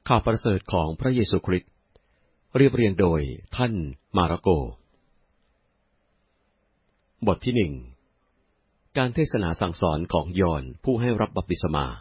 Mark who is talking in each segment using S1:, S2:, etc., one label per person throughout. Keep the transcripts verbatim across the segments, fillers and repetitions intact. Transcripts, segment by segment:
S1: ข่าวประเสริฐของพระเยซูคริสต์เรียบเรียงโดยท่านมาระโกบทที่หนึ่งการเทศนาสั่งสอนของยอห์นผู้ให้รับบัพติศมา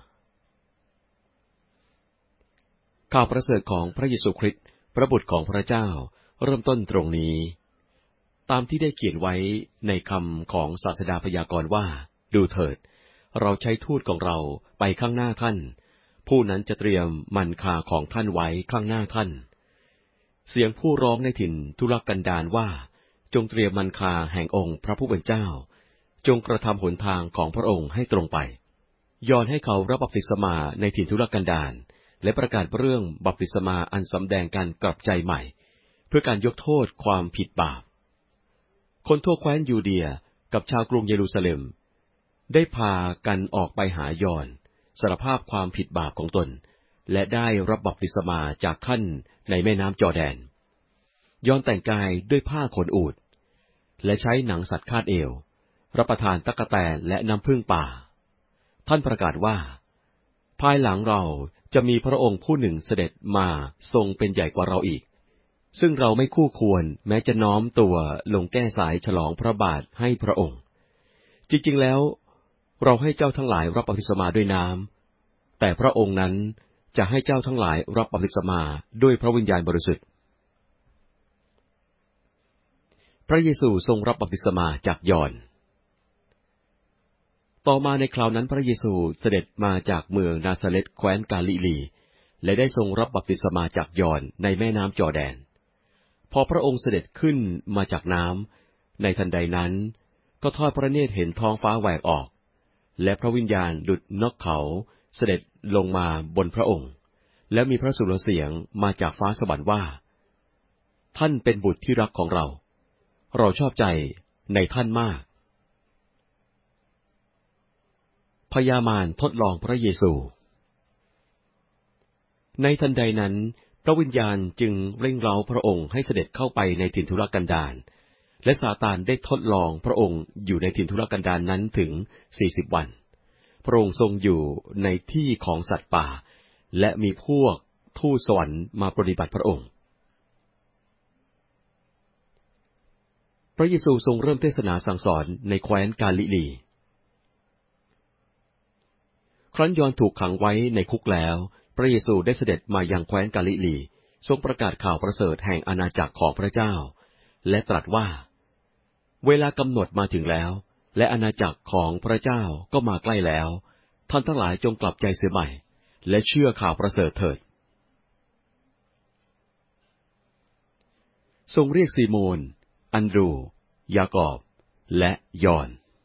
S1: ข่าวประเสริฐของพระเยซูคริสต์พระบุตรของพระเจ้าเริ่มต้นตรงนี้ตามที่ได้เขียนไว้ในคำของศาสดาพยากรณ์ว่าดูเถิดเราใช้ทูตของเราไปข้างหน้าท่านผู้นั้นจะเตรียมมันคาของท่านไว้ข้างหน้าท่านเสียงผู้ร้องในถิ่นทุรกันดารว่าจงเตรียมมันคาแห่งองค์พระผู้เป็นเจ้าจงกระทำหนทางของพระองค์ให้ตรงไปยอห์นให้เขารับบัพติศมาในถิ่นทุรกันดารและประกาศเรื่องบัพติศมาอันสำแดงการกลับใจใหม่เพื่อการยกโทษความผิดบาปคนทั่วแคว้นยูเดียกับชาวกรุงเยรูซาเล็มได้พากันออกไปหายอห์นสารภาพความผิดบาปของตนและได้รับบัพติศมาจากท่านในแม่น้ำจอร์แดนยอห์นแต่งกายด้วยผ้าขนอูฐและใช้หนังสัตว์คาดเอวรับประทานตั๊กแตนและน้ำผึ้งป่าท่านประกาศว่าภายหลังเราจะมีพระองค์ผู้หนึ่งเสด็จมาทรงเป็นใหญ่กว่าเราอีกซึ่งเราไม่คู่ควรแม้จะน้อมตัวลงแก้สายฉลองพระบาทให้พระองค์จริงๆแล้วเราให้เจ้าทั้งหลายรับบัพติศมาด้วยน้ำแต่พระองค์นั้นจะให้เจ้าทั้งหลายรับบัพติศมาด้วยพระวิญญาณบริสุทธิ์พระเยซูทรงรับบัพติศมาจากยอห์นต่อมาในคราวนั้นพระเยซูเสด็จมาจากเมืองนาซาเร็ตแคว้นกาลิลีและได้ทรงรับบัพติศมาจากยอห์นในแม่น้ำจอร์แดนพอพระองค์เสด็จขึ้นมาจากน้ำในทันใดนั้นก็ทอดพระเนตรเห็นท้องฟ้าแหวกออกและพระวิญญาณดุจนกเขาเสด็จลงมาบนพระองค์และมีพระสุรเสียงมาจากฟ้าสวรรค์ว่าท่านเป็นบุตรที่รักของเราเราชอบใจในท่านมากพญามารทดลองพระเยซูในทันใดนั้นพระวิญญาณจึงเร่งเร้าพระองค์ให้เสด็จเข้าไปในถิ่นทุรกันดารและซาตานได้ทดลองพระองค์อยู่ในถิ่นทุรกันดารนั้นถึงสี่สิบวันพระองค์ทรงอยู่ในที่ของสัตว์ป่าและมีพวกทูตสวรรค์มาปฏิบัติพระองค์พระเยซูทรงเริ่มเทศนาสั่งสอนในแคว้นกาลิลีครั้นยอห์นถูกขังไว้ในคุกแล้วพระเยซูได้เสด็จมายังแคว้นกาลิลีทรงประกาศข่าวประเสริฐแห่งอาณาจักรของพระเจ้าและตรัสว่าเวลากำหนดมาถึงแล้วและอาณาจักรของพระเจ้าก็มาใกล้แล้วท่านทั้งหลายจงกลับใจเสียใหม่และเชื่อข่าวประเสริฐเถิดทรงเรียกซีโมนอันดรูยากอบและยอห์น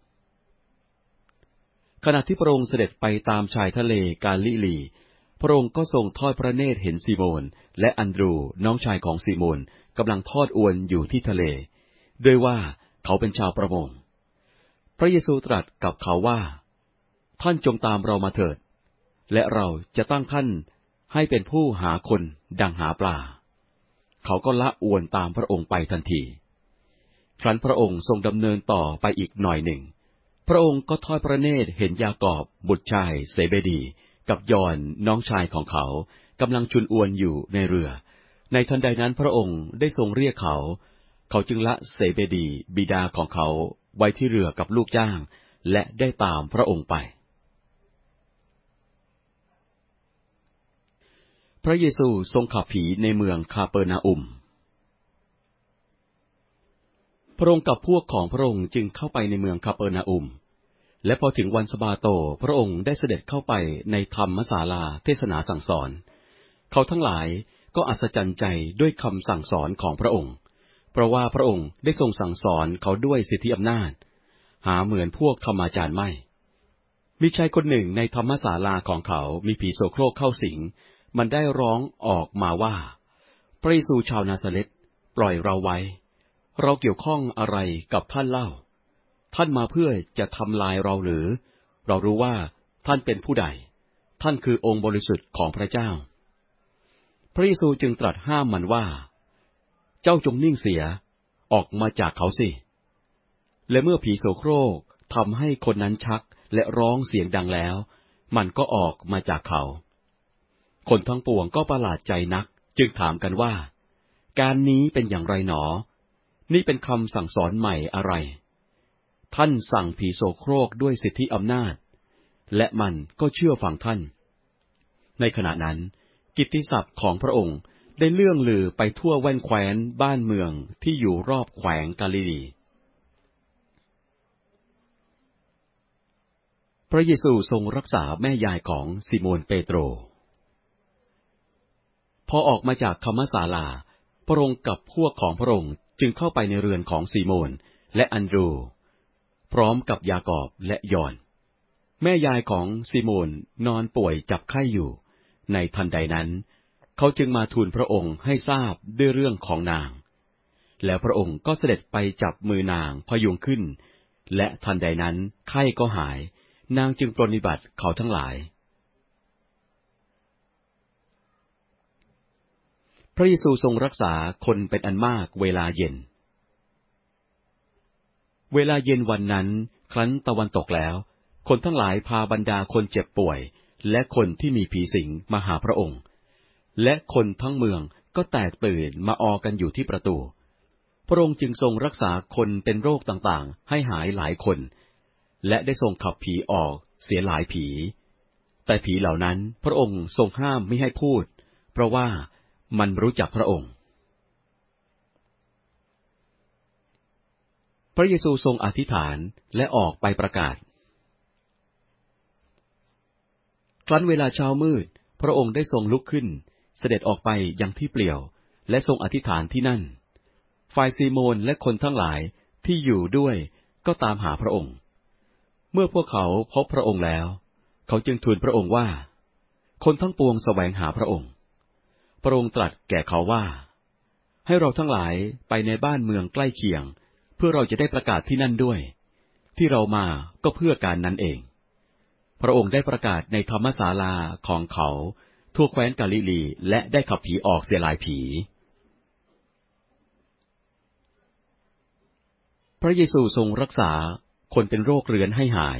S1: ขณะที่พระองค์เสด็จไปตามชายทะเลกาลิลีพระองค์ก็ทรงทอดพระเนตรเห็นซีโมนและอันดรูน้องชายของซีโมนกำลังทอดอวนอยู่ที่ทะเลด้วยว่าเขาเป็นชาวประมงพระเยซูตรัสกับเขาว่าท่านจงตามเรามาเถิดและเราจะตั้งท่านให้เป็นผู้หาคนดังหาปลาเขาก็ละอวนตามพระองค์ไปทันทีครั้นพระองค์ทรงดำเนินต่อไปอีกหน่อยหนึ่งพระองค์ก็ทอดพระเนตรเห็นยากอบบุตรชายเซเบดีกับยอห์นน้องชายของเขากำลังชุนอวนอยู่ในเรือในทันใดนั้นพระองค์ได้ทรงเรียกเขาเขาจึงละเซเบดีบิดาของเขาไว้ที่เรือกับลูกจ้างและได้ตามพระองค์ไปพระเยซูทรงขับผีในเมืองคาเปอร์นาอุมพระองค์กับพวกของพระองค์จึงเข้าไปในเมืองคาเปอร์นาอุมและพอถึงวันสะบาโตพระองค์ได้เสด็จเข้าไปในธรรมศาลาเทศนาสั่งสอนเขาทั้งหลายก็อัศจรรย์ใจด้วยคำสั่งสอนของพระองค์เพราะว่าพระองค์ได้ทรงสั่งสอนเขาด้วยสิทธิอำนาจหาเหมือนพวกธรรมาจารย์ไม่มีชายคนหนึ่งในธรรมศาลาของเขามีผีโสโครกเข้าสิงมันได้ร้องออกมาว่าพระเยซูชาวนาซาเร็ตปล่อยเราไว้เราเกี่ยวข้องอะไรกับท่านเล่าท่านมาเพื่อจะทำลายเราหรือเรารู้ว่าท่านเป็นผู้ใดท่านคือองค์บริสุทธิ์ของพระเจ้าพระเยซูจึงตรัสห้ามมันว่าเจ้าจงนิ่งเสียออกมาจากเขาสิและเมื่อผีโสโครกทำให้คนนั้นชักและร้องเสียงดังแล้วมันก็ออกมาจากเขาคนทั้งปวงก็ประหลาดใจนักจึงถามกันว่าการนี้เป็นอย่างไรหนอนี่เป็นคำสั่งสอนใหม่อะไรท่านสั่งผีโสโครกด้วยสิทธิอำนาจและมันก็เชื่อฟังท่านในขณะนั้นกิตติศัพท์ของพระองค์ได้เลื่องลือไปทั่วแว่นแคว้นบ้านเมืองที่อยู่รอบแขวงกาลิลีพระเยซูทรงรักษาแม่ยายของซิโมนเปโตรพอออกมาจากธรรมศาลาพระองค์กับพวกของพระองค์จึงเข้าไปในเรือนของซีโมนและอันดรูพร้อมกับยากอบและยอห์นแม่ยายของซีโมนนอนป่วยจับไข้อยู่ในทันใดนั้นเขาจึงมาทูลพระองค์ให้ทราบด้วยเรื่องของนางแล้วพระองค์ก็เสด็จไปจับมือนางพยุงขึ้นและทันใดนั้นไข้ก็หายนางจึงปรนนิบัติเขาทั้งหลายพระเยซูทรงรักษาคนเป็นอันมากเวลาเย็นเวลาเย็นวันนั้นครั้นตะวันตกแล้วคนทั้งหลายพาบรรดาคนเจ็บป่วยและคนที่มีผีสิงมาหาพระองค์และคนทั้งเมืองก็แตกตื่นมาออกันอยู่ที่ประตูพระองค์จึงทรงรักษาคนเป็นโรคต่างๆให้หายหลายคนและได้ทรงขับผีออกเสียหลายผีแต่ผีเหล่านั้นพระองค์ทรงห้ามไม่ให้พูดเพราะว่ามันรู้จักพระองค์พระเยซูทรงอธิษฐานและออกไปประกาศครั้นเวลาเช้ามืดพระองค์ได้ทรงลุกขึ้นเสด็จออกไปยังที่เปลี่ยวและทรงอธิษฐานที่นั่นฝ่ายซีโมนและคนทั้งหลายที่อยู่ด้วยก็ตามหาพระองค์เมื่อพวกเขาพบพระองค์แล้วเขาจึงทูลพระองค์ว่าคนทั้งปวงแสวงหาพระองค์พระองค์ตรัสแก่เขาว่าให้เราทั้งหลายไปในบ้านเมืองใกล้เคียงเพื่อเราจะได้ประกาศที่นั่นด้วยที่เรามาก็เพื่อการนั้นเองพระองค์ได้ประกาศในธรรมศาลาของเขาทั่วแคว้นกาลิลีและได้ขับผีออกเสียหลายผีพระเยซูทรงรักษาคนเป็นโรคเรื้อนให้หาย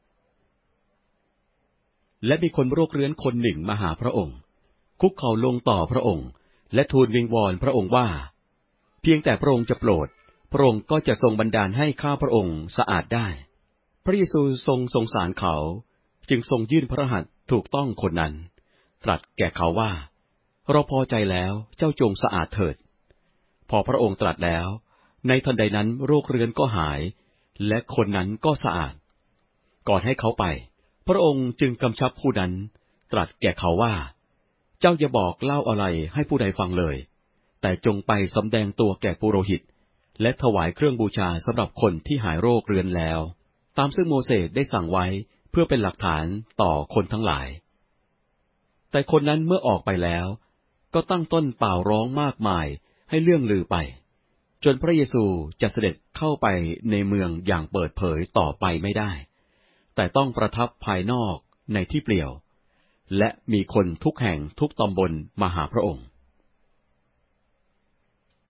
S1: และมีคนโรคเรื้อนคนหนึ่งมาหาพระองค์คุกเข่าลงต่อพระองค์และทูลวิงวอนพระองค์ว่าเพียงแต่พระองค์จะโปรดพระองค์ก็จะทรงบันดาลให้ข้าพระองค์สะอาดได้พระเยซูทรงสงสารเขาจึงทรงยื่นพระหัตถ์ถูกต้องคนนั้นตรัสแก่เขาว่าเราพอใจแล้วเจ้าจงสะอาดเถิดพอพระองค์ตรัสแล้วในทันใดนั้นโรคเรื้อนก็หายและคนนั้นก็สะอาดก่อนให้เขาไปพระองค์จึงกำชับผู้นั้นตรัสแก่เขาว่าเจ้าอย่าบอกเล่าอะไรให้ผู้ใดฟังเลยแต่จงไปสำแดงตัวแก่ปุโรหิตและถวายเครื่องบูชาสำหรับคนที่หายโรคเรื้อนแล้วตามซึ่งโมเสสได้สั่งไว้เพื่อเป็นหลักฐานต่อคนทั้งหลายแต่คนนั้นเมื่อออกไปแล้วก็ตั้งต้นเป่าร้องมากมายให้เรื่องลือไปจนพระเยซูจะเสด็จเข้าไปในเมืองอย่างเปิดเผยต่อไปไม่ได้แต่ต้องประทับภายนอกในที่เปลี่ยวและมีคนทุกแห่งทุกตำบลมาหาพระองค์